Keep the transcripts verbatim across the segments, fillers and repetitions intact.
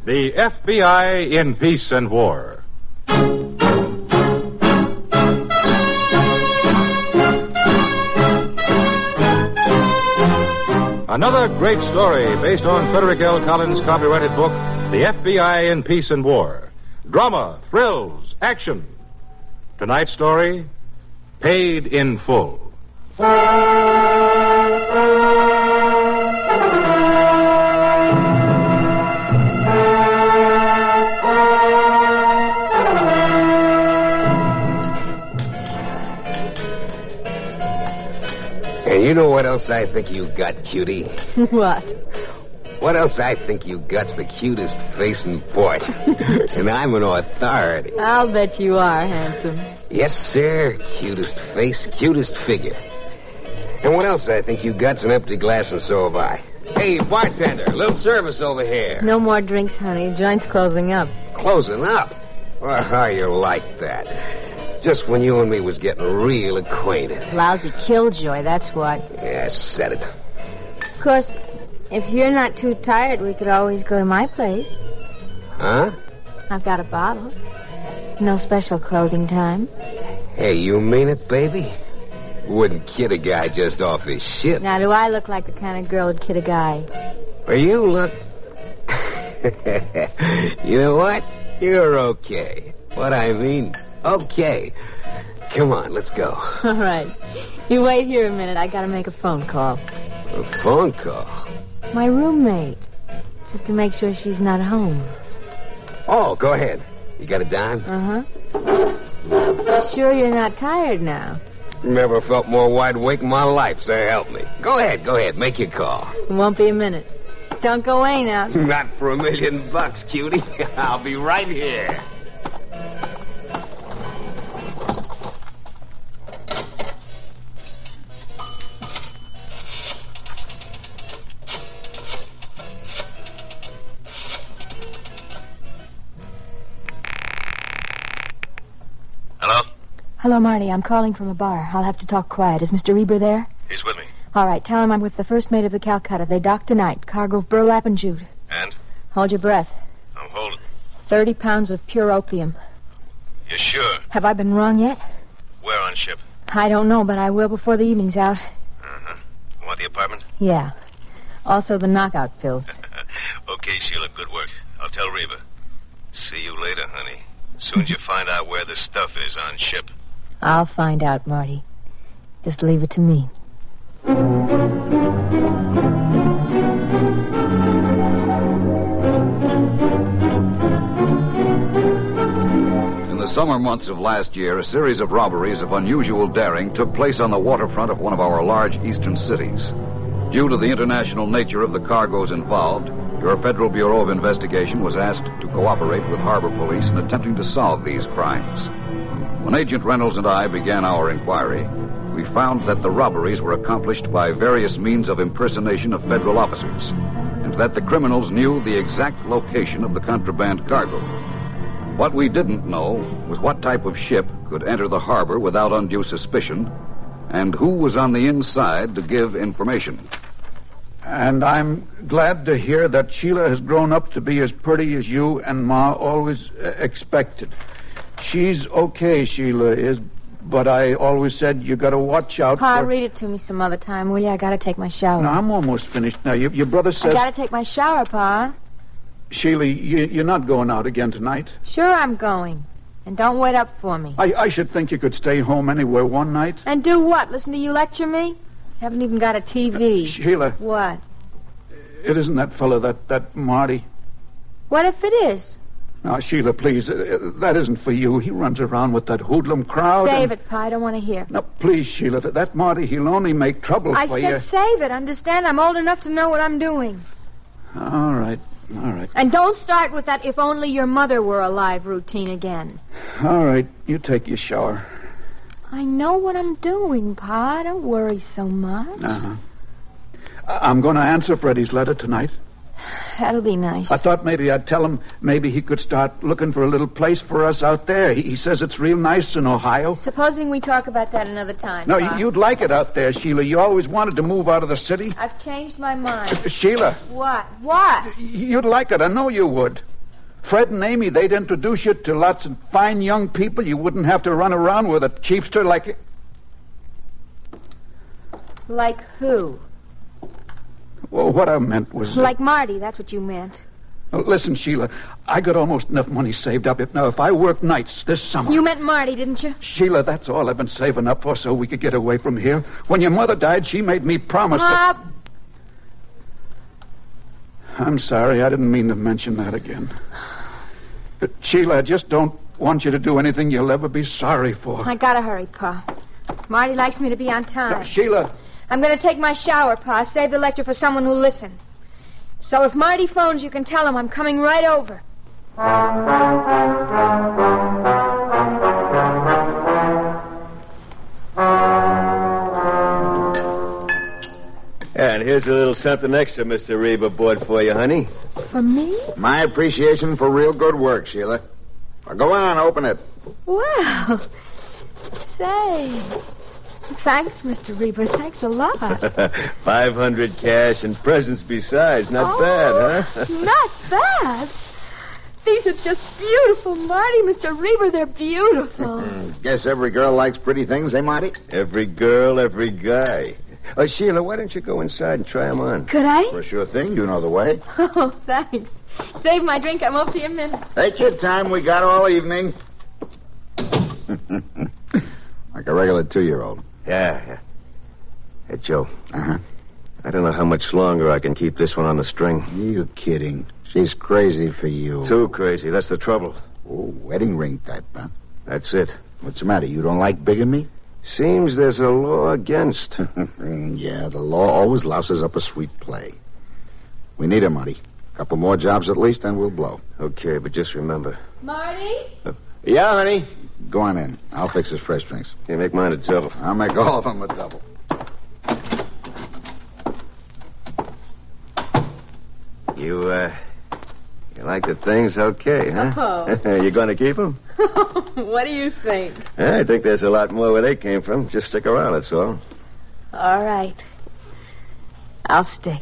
The F B I in Peace and War. Another great story based on Frederick L. Collins' copyrighted book, The F B I in Peace and War. Drama, thrills, action. Tonight's story, Paid in Full. And you know what else I think you got, cutie? What? What else I think you got's the cutest face in port. And I'm an authority. I'll bet you are, handsome. Yes, sir. Cutest face, cutest figure. And what else I think you got's an empty glass, and so have I. Hey, bartender, a little service over here. No more drinks, honey. Joint's closing up. Closing up? Well, how you like that? Just when you and me was getting real acquainted. Lousy killjoy, that's what. Yeah, said it. Of course, if you're not too tired, we could always go to my place. Huh? I've got a bottle. No special closing time. Hey, you mean it, baby? Wouldn't kid a guy just off his ship. Now, do I look like the kind of girl who'd kid a guy? Well, you look... You know what? You're okay. What I mean... Okay. Come on, let's go. All right. You wait here a minute. I gotta make a phone call. A phone call? My roommate. Just to make sure she's not home. Oh, go ahead. You got a dime? Uh-huh. Sure you're not tired now? Never felt more wide awake in my life, so help me. Go ahead, go ahead. Make your call. It won't be a minute. Don't go away now. Not for a million bucks, cutie. I'll be right here. Hello, Marty. I'm calling from a bar. I'll have to talk quiet. Is Mister Reber there? He's with me. All right. Tell him I'm with the first mate of the Calcutta. They dock tonight. Cargo of burlap and jute. And? Hold your breath. I'm holding. Thirty pounds of pure opium. You sure? Have I been wrong yet? Where on ship? I don't know, but I will before the evening's out. Uh-huh. You want the apartment? Yeah. Also the knockout pills. Okay, Sheila. Good work. I'll tell Reba. See you later, honey. As soon as you find out where the stuff is on ship. I'll find out, Marty. Just leave it to me. In the summer months of last year, a series of robberies of unusual daring took place on the waterfront of one of our large eastern cities. Due to the international nature of the cargoes involved, your Federal Bureau of Investigation was asked to cooperate with Harbor Police in attempting to solve these crimes. When Agent Reynolds and I began our inquiry, we found that the robberies were accomplished by various means of impersonation of federal officers, and that the criminals knew the exact location of the contraband cargo. What we didn't know was what type of ship could enter the harbor without undue suspicion, and who was on the inside to give information. And I'm glad to hear that Sheila has grown up to be as pretty as you and Ma always uh, expected. She's okay, Sheila is, but I always said you got to watch out Pa, for... read it to me some other time, will you? I got to take my shower. No, I'm almost finished now. Your, your brother said... I got to take my shower, Pa. Sheila, you, you're not going out again tonight? Sure I'm going. And don't wait up for me. I, I should think you could stay home anywhere one night. And do what? Listen to you lecture me? Haven't even got a T V. Uh, Sheila. What? It isn't that fellow, that, that Marty. What if it is? Now, Sheila, please, uh, that isn't for you. He runs around with that hoodlum crowd. Save and... it, Pa. I don't want to hear. Now, please, Sheila, that, that Marty, he'll only make trouble I for said you. save it. Understand? I'm old enough to know what I'm doing. All right, all right. And don't start with that if only your mother were alive routine again. All right, you take your shower. I know what I'm doing, Pa. Don't worry so much. Uh-huh. I'm going to answer Freddie's letter tonight. That'll be nice. I thought maybe I'd tell him maybe he could start looking for a little place for us out there. He, he says it's real nice in Ohio. Supposing we talk about that another time. No, Pa. you'd like it out there, Sheila. You always wanted to move out of the city. I've changed my mind. Sheila. What? What? You'd like it. I know you would. Fred and Amy, they'd introduce you to lots of fine young people. You wouldn't have to run around with a chiefster like... Like who? Well, what I meant was... Like Marty, that's what you meant. Uh, listen, Sheila, I got almost enough money saved up. If, now, if I work nights this summer... You meant Marty, didn't you? Sheila, that's all I've been saving up for so we could get away from here. When your mother died, she made me promise Pop. that... I'm sorry, I didn't mean to mention that again. But, Sheila, I just don't want you to do anything you'll ever be sorry for. I gotta hurry, Pa. Marty likes me to be on time. Now, Sheila... I'm going to take my shower, Pa. Save the lecture for someone who'll listen. So if Marty phones, you can tell him I'm coming right over. And here's a little something extra Mister Reba bought for you, honey. For me? My appreciation for real good work, Sheila. Now, go on, open it. Well, say... Thanks, Mister Reba. Thanks a lot. Five hundred cash and presents besides. Not oh, bad, huh? Not bad. These are just beautiful, Marty. Mister Reba, they're beautiful. Guess every girl likes pretty things, eh, Marty? Every girl, every guy. Oh, Sheila, why don't you go inside and try them on? Could I? For sure thing. You know the way. Oh, thanks. Save my drink. I won't be a minute. Take your time. We got all evening. Like a regular two-year-old. Yeah, yeah. Hey, Joe. Uh-huh. I don't know how much longer I can keep this one on the string. You kidding. She's crazy for you. Too crazy. That's the trouble. Oh, wedding ring type, huh? That's it. What's the matter? You don't like bigamy? Seems there's a law against. Yeah, the law always louses up a sweet play. We need her, Marty. A couple more jobs at least, and we'll blow. Okay, but just remember. Marty? Uh, yeah, honey? Go on in. I'll fix his fresh drinks. You make mine a double. I'll make all of them a double. You, uh... You like the things okay, huh? Oh. You going to keep them? What do you think? I think there's a lot more where they came from. Just stick around, that's all. All right. I'll stick.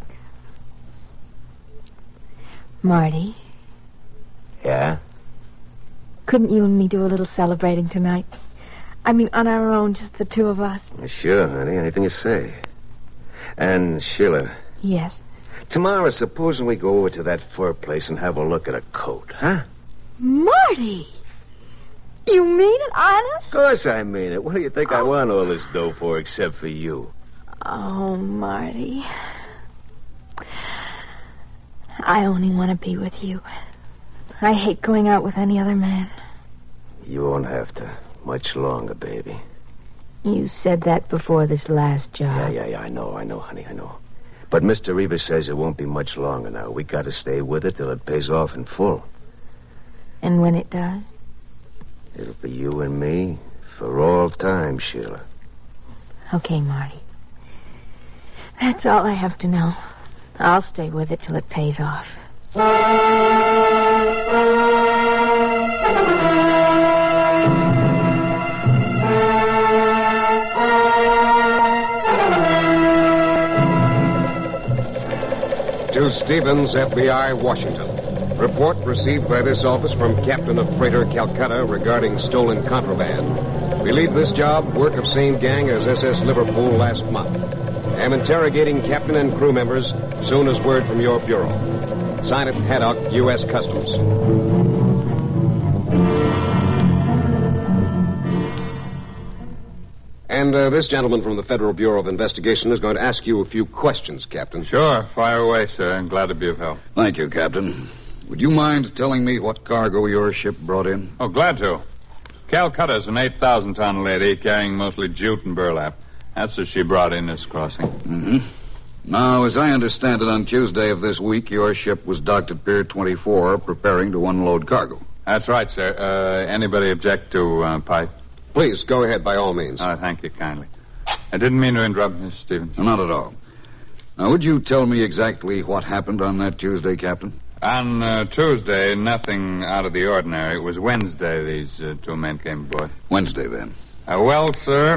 Marty, Yeah? couldn't you and me do a little celebrating tonight? I mean, on our own, just the two of us. Sure, honey. Anything you say. And, Sheila, Yes. tomorrow, supposing we go over to that fur place and have a look at a coat, huh? Marty! You mean it, honest? Of course I mean it. What do you think I want all this dough for except for you? Oh, Marty. I only want to be with you. I hate going out with any other man. You won't have to. Much longer, baby. You said that before this last job. Yeah, yeah, yeah. I know, I know, honey, I know. But Mister Reva says it won't be much longer now. We got to stay with it till it pays off in full. And when it does? It'll be you and me for all time, Sheila. Okay, Marty. That's all I have to know. I'll stay with it till it pays off. To Stevens, F B I, Washington. Report received by this office from Captain of Freighter Calcutta regarding stolen contraband. We leave this job, work of same gang as S S Liverpool last month. Am interrogating captain and crew members soon as word from your bureau. Sign it, Haddock, U S Customs. And uh, this gentleman from the Federal Bureau of Investigation is going to ask you a few questions, Captain. Sure. Fire away, sir. I'm glad to be of help. Thank you, Captain. Would you mind telling me what cargo your ship brought in? Oh, glad to. Calcutta's an eight thousand ton lady carrying mostly jute and burlap. That's what she brought in this crossing. Mm-hmm. Now, as I understand it, on Tuesday of this week, your ship was docked at Pier twenty-four, preparing to unload cargo. That's right, sir. Uh, anybody object to uh, pipe? Please, go ahead by all means. Uh, thank you kindly. I didn't mean to interrupt, Mister Stevens. Not at all. Now, would you tell me exactly what happened on that Tuesday, Captain? On uh, Tuesday, nothing out of the ordinary. It was Wednesday these uh, two men came aboard. Wednesday, then. Uh, well, sir,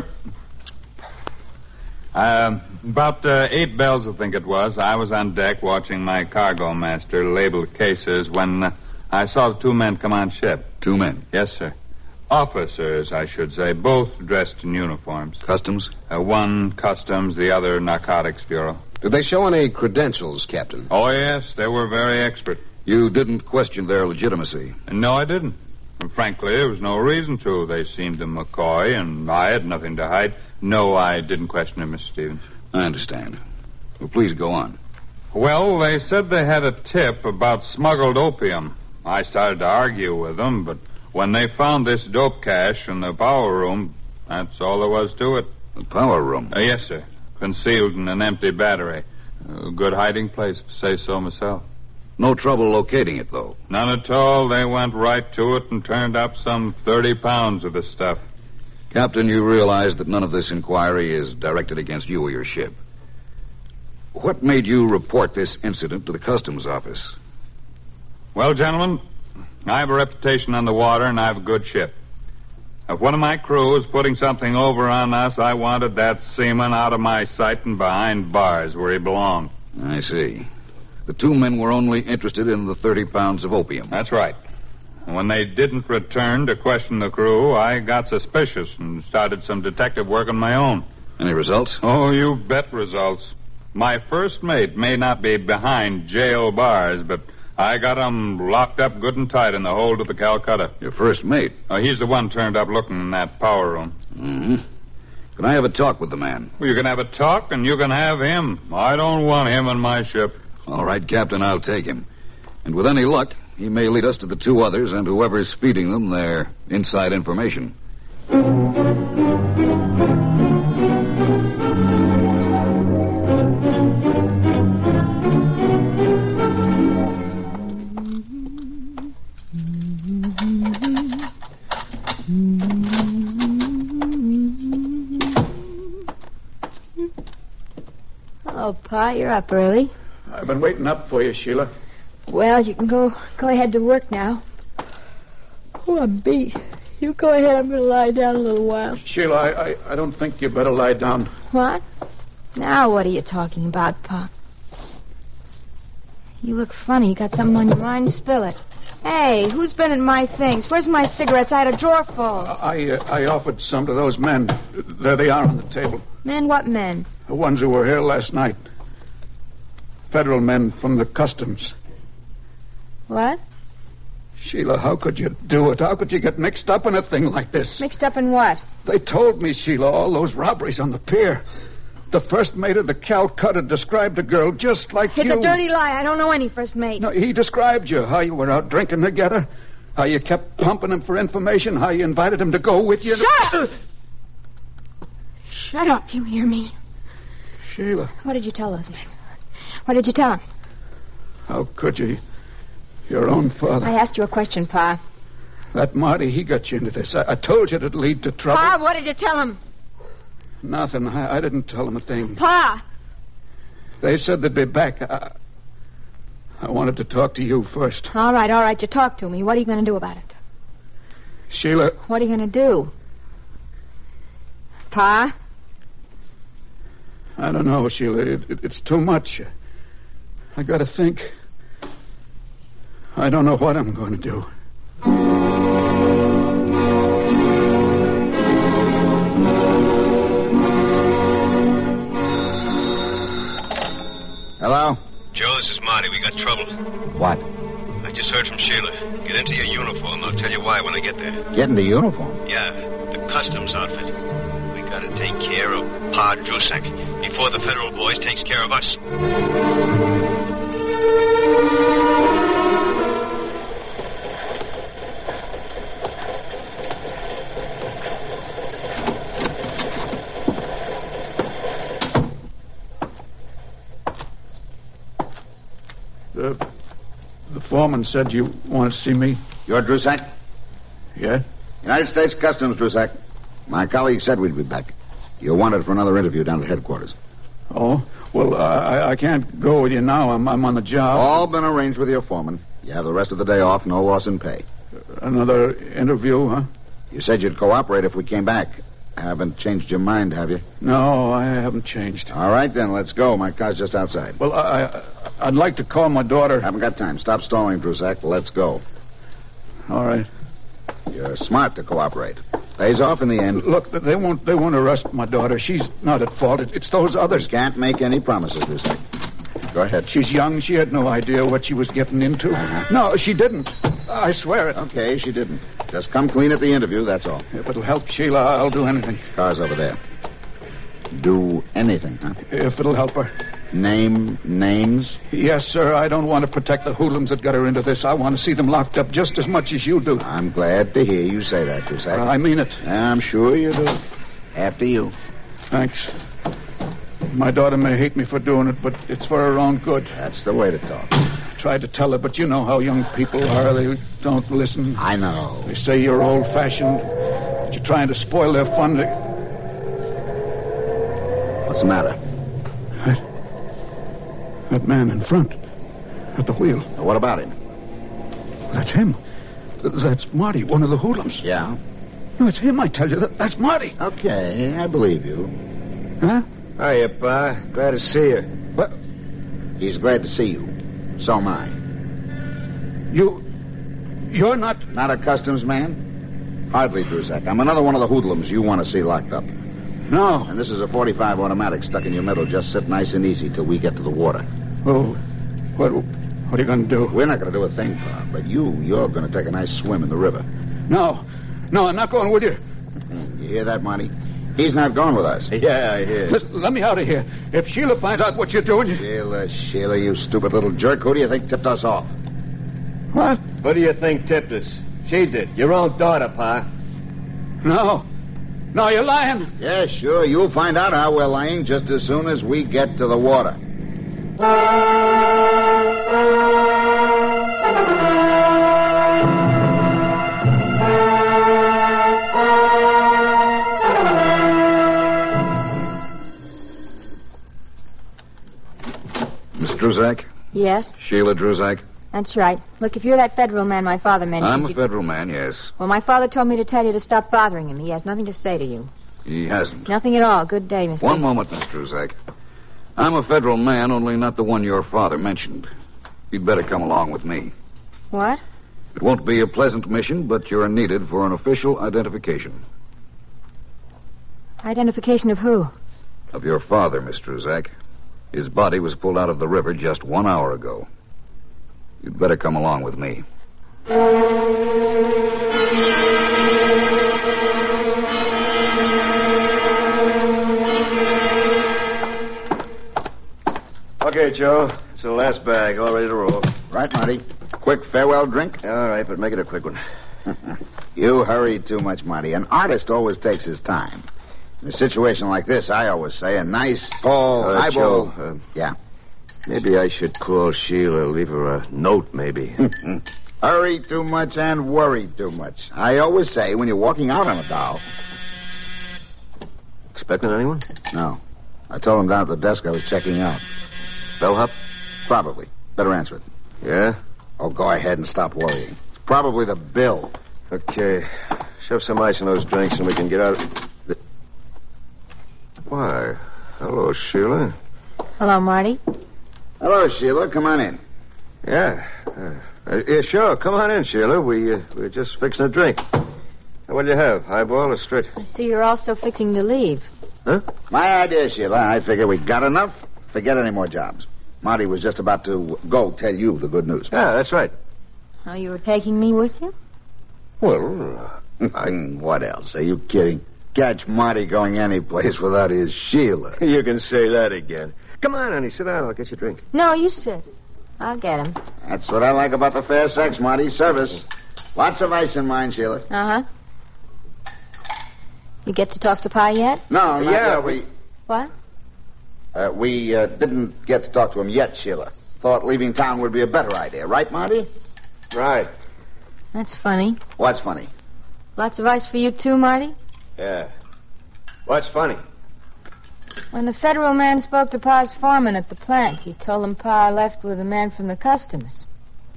uh, about uh, eight bells, I think it was, I was on deck watching my cargo master label cases when uh, I saw the two men come on ship. Two men? Yes, sir. Officers, I should say, both dressed in uniforms. Customs? Uh, one Customs, the other Narcotics Bureau. Did they show any credentials, Captain? Oh, yes, they were very expert. You didn't question their legitimacy? No, I didn't. And frankly, there was no reason to. They seemed a McCoy, and I had nothing to hide. No, I didn't question them, Mister Stevens. I understand. Well, please go on. Well, they said they had a tip about smuggled opium. I started to argue with them, but when they found this dope cache in the power room, that's all there was to it. The power room? Uh, yes, sir. Concealed in an empty battery. A good hiding place, to say so myself. No trouble locating it, though? None at all. They went right to it and turned up some thirty pounds of the stuff. Captain, you realize that none of this inquiry is directed against you or your ship. What made you report this incident to the Customs Office? Well, gentlemen, I have a reputation on the water, and I have a good ship. If one of my crew was putting something over on us, I wanted that seaman out of my sight and behind bars where he belonged. I see. The two men were only interested in the thirty pounds of opium. That's right. And when they didn't return to question the crew, I got suspicious and started some detective work on my own. Any results? Oh, you bet results. My first mate may not be behind jail bars, but I got him locked up good and tight in the hold of the Calcutta. Your first mate? Uh, he's the one turned up looking in that power room. Mm-hmm. Can I have a talk with the man? Well, you can have a talk, and you can have him. I don't want him on my ship. All right, Captain, I'll take him. And with any luck, he may lead us to the two others and whoever's feeding them their inside information. Oh, Pa, you're up early. I've been waiting up for you, Sheila. Well, you can go go ahead to work now. Oh, I'm beat. You go ahead. I'm going to lie down a little while. Sheila, I, I, I don't think you better lie down. What? Now what are you talking about, Pa? You look funny. You got something on your mind? Spill it. Hey, who's been in my things? Where's my cigarettes? I had a drawer full. I uh, I offered some to those men. There they are on the table. Men? What men? The ones who were here last night. Federal men from the Customs. What? Sheila, how could you do it? How could you get mixed up in a thing like this? Mixed up in what? They told me, Sheila, all those robberies on the pier. The first mate of the Calcutta described a girl just like it's you. It's a dirty lie. I don't know any first mate. No, he described you, how you were out drinking together, how you kept pumping him for information, how you invited him to go with you. Shut up! Shut up, you hear me? Sheila. What did you tell those men? What did you tell them? How could you? Your own father. I asked you a question, Pa. That Marty, he got you into this. I, I told you it'd lead to trouble. Pa, what did you tell him? Nothing. I, I didn't tell them a thing. Pa! They said they'd be back. I, I wanted to talk to you first. All right, all right. You talk to me. What are you going to do about it? Sheila. What are you going to do? Pa? I don't know, Sheila. It, it, it's too much. I got to think. I don't know what I'm going to do. Hello? Joe, this is Marty. We got trouble. What? I just heard from Sheila. Get into your uniform. I'll tell you why when I get there. Get into uniform? Yeah, the customs outfit. We gotta take care of Pa Drusak before the federal boys takes care of us. The, the foreman said you want to see me. You're Drusak? Yeah? United States Customs, Drusak. My colleague said we'd be back. You're wanted for another interview down at headquarters. Oh? Well, I, I can't go with you now. I'm, I'm on the job. All been arranged with your foreman. You have the rest of the day off, no loss in pay. Another interview, huh? You said you'd cooperate if we came back. Haven't changed your mind, have you? No, I haven't changed. All right, then, let's go. My car's just outside. Well, I, I, I'd like to call my daughter. Haven't got time. Stop stalling, Druzak. Let's go. All right. You're smart to cooperate. Pays off in the end. Look, they won't they won't arrest my daughter. She's not at fault. It, it's those others. You can't make any promises, Druzak. Go ahead. She's young. She had no idea what she was getting into. Uh-huh. No, she didn't. I swear it. Okay, she didn't. Just come clean at the interview, that's all. If it'll help Sheila, I'll do anything. Car's over there. Do anything, huh? If it'll help her. Name names? Yes, sir. I don't want to protect the hoodlums that got her into this. I want to see them locked up just as much as you do. I'm glad to hear you say that, Druzak. Uh, I mean it. I'm sure you do. After you. Thanks. My daughter may hate me for doing it, but it's for her own good. That's the way to talk. Tried to tell her, but you know how young people are. They don't listen. I know. They say you're old-fashioned, that you're trying to spoil their fun. They... What's the matter? That, that man in front, at the wheel. What about him? That's him. That's Marty, one of the hoodlums. Yeah? No, it's him, I tell you. That, that's Marty. Okay, I believe you. Huh? Hiya, Pa. Glad to see you. What? He's glad to see you. So am I. You... You're not... Not a customs man? Hardly, Druzak. I'm another one of the hoodlums you want to see locked up. No. And this is a forty-five automatic stuck in your middle. Just sit nice and easy till we get to the water. Oh, what, what are you going to do? We're not going to do a thing, Pa. But you, you're going to take a nice swim in the river. No. No, I'm not going with you. You hear that, Marty? He's not going with us. Yeah, I hear. Listen, let me out of here. If Sheila finds out what you're doing... You... Sheila, Sheila, you stupid little jerk. Who do you think tipped us off? What? What do you think tipped us? She did. Your own daughter, Pa. No. No, you're lying. Yeah, sure. You'll find out how we're lying just as soon as we get to the water. Miss Druzak? Yes, Sheila Druzak? that's right. Look, if you're that federal man my father mentioned... I'm a you- federal man, yes. Well, my father told me to tell you to stop bothering him. He has nothing to say to you. He hasn't. Nothing at all. Good day, Mister One moment, Miss Druzak. I'm a federal man, only not the one your father mentioned. You'd better come along with me. What? It won't be a pleasant mission, but you're needed for an official identification. Identification of who? Of your father, Miss Druzak. His body was pulled out of the river just one hour ago. You'd better come along with me. Okay, Joe. It's the last bag, all ready to roll. Right, Marty. Quick farewell drink? All right, but make it a quick one. You hurry too much, Marty. An artist always takes his time. In a situation like this, I always say a nice, tall, Uh, highball... Joe, uh, Yeah. Maybe I should call Sheila, leave her a note, maybe. Hurry too much and worry too much. I always say when you're walking out on a doll... Expecting anyone? No. I told him down at the desk I was checking out. Bellhop? Probably. Better answer it. Yeah? Oh, go ahead and stop worrying. It's probably the bill. Okay. Shove some ice in those drinks and we can get out of... The... Why, hello, Sheila. Hello, Marty. Hello, Sheila. Come on in. Yeah. Uh, uh, yeah, sure. Come on in, Sheila. We, uh, we're just fixing a drink. What'll you have, highball or straight? I see you're also fixing to leave. Huh? My idea, Sheila. I figure we got enough. Forget any more jobs. Marty was just about to go tell you the good news. Yeah, that's right. Oh, you were taking me with you? Well, uh, I... What else? Are you kidding? Catch Marty going any place without his Sheila. you can say that again. Come on, honey, sit down. I'll get you a drink. No, you sit. I'll get him. That's what I like about the fair sex, Marty. Service. Lots of ice in mine, Sheila. Uh-huh. You get to talk to Pa yet? No, not Yeah, yet. We, What? uh, we uh, didn't get to talk to him yet, Sheila. Thought leaving town would be a better idea. Right, Marty? Right. That's funny. What's funny? Lots of ice for you too, Marty? Yeah. What's funny? When the federal man spoke to Pa's foreman at the plant, he told him Pa left with a man from the customs.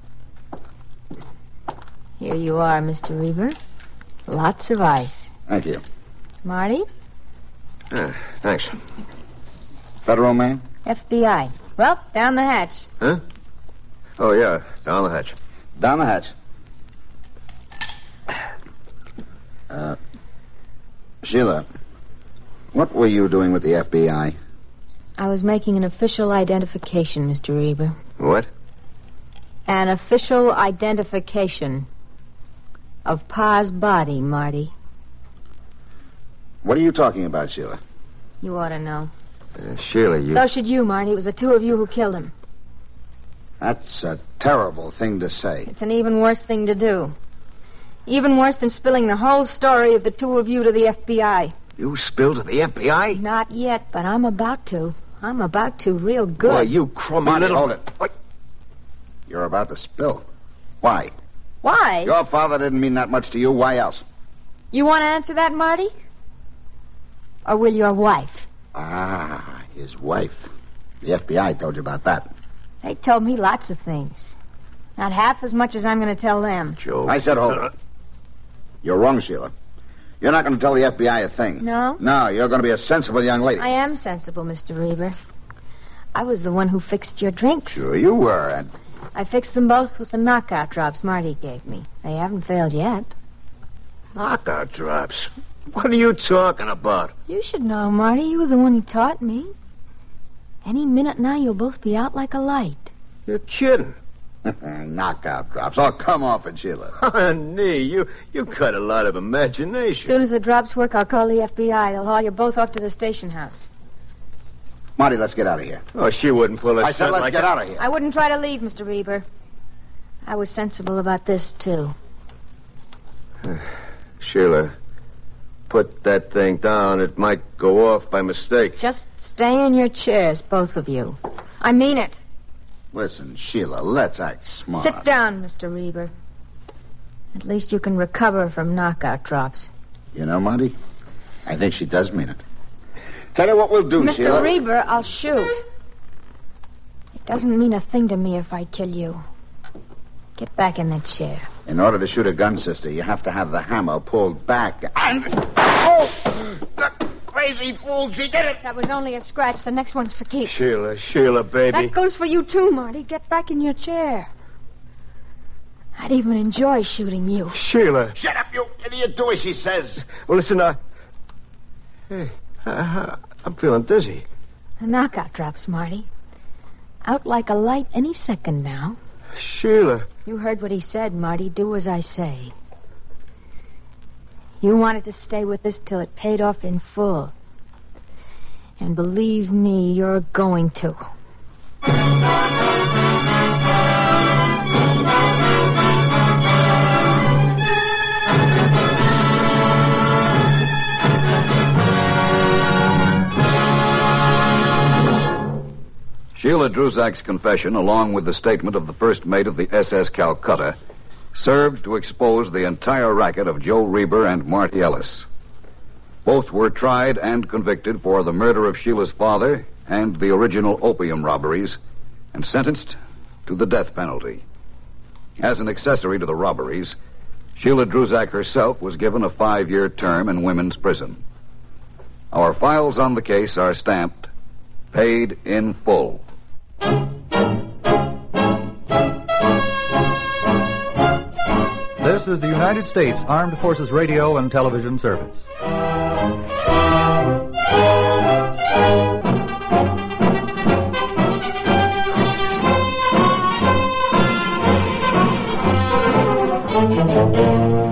Here you are, Mister Reber. Lots of ice. Thank you. Marty? Uh, thanks. Federal man? F B I. Well, down the hatch. Huh? Oh, yeah. Down the hatch. Down the hatch. Uh, Sheila, what were you doing with the F B I? I was making an official identification, Mister Reber. What? An official identification of Pa's body, Marty. What are you talking about, Sheila? You ought to know. Uh, Sheila, you... So should you, Marty. It was the two of you who killed him. That's a terrible thing to say. It's an even worse thing to do. Even worse than spilling the whole story of the two of you to the F B I. You spilled to the F B I? Not yet, but I'm about to. I'm about to real good. Boy, you crummy Marty, little... hold it. What? You're about to spill. Why? Why? Your father didn't mean that much to you. Why else? You want to answer that, Marty? Or will your wife? Ah, his wife. The F B I told you about that. They told me lots of things. Not half as much as I'm going to tell them. Joe. I said hold it. You're wrong, Sheila. You're not going to tell the F B I a thing. No? No, you're going to be a sensible young lady. I am sensible, Mister Reber. I was the one who fixed your drinks. Sure you were, and... I fixed them both with the knockout drops Marty gave me. They haven't failed yet. Knockout drops? What are you talking about? You should know, Marty. You were the one who taught me. Any minute now, you'll both be out like a light. You're kidding. Knockout drops. Oh, come off it, Sheila. Honey, you, you got a lot of As imagination. soon as the drops work, I'll call the F B I. They'll haul you both off to the station house. Marty, let's get out of here. Oh, she wouldn't pull a I said stunt let's like get that. out of here. I wouldn't try to leave, Mister Reber. I was sensible about this, too. Sheila, put that thing down. It might go off by mistake. Just stay in your chairs, both of you. I mean it. Listen, Sheila, let's act smart. Sit down, Mister Reber. At least you can recover from knockout drops. You know, Marty, I think she does mean it. Tell you what we'll do, Mister Sheila. Reber, I'll shoot. It doesn't mean a thing to me if I kill you. Get back in that chair. In order to shoot a gun, sister, you have to have the hammer pulled back. And... Oh! The crazy fool, she did it! That was only a scratch. The next one's for keeps. Sheila, Sheila, baby. That goes for you, too, Marty. Get back in your chair. I'd even enjoy shooting you. Sheila. Shut up, you idiot. Do as she says. Well, listen, I... Hey, I, I, I'm feeling dizzy. The knockout drops, Marty. Out like a light any second now. Sheila. You heard what he said, Marty. Do as I say. You wanted to stay with us till it paid off in full. And believe me, you're going to. Sheila Druzak's confession, along with the statement of the first mate of the S S Calcutta, served to expose the entire racket of Joe Reber and Marty Ellis. Both were tried and convicted for the murder of Sheila's father and the original opium robberies, and sentenced to the death penalty. As an accessory to the robberies, Sheila Druzak herself was given a five-year term in women's prison. Our files on the case are stamped, paid in full. This is the United States Armed Forces Radio and Television Service. Thank you.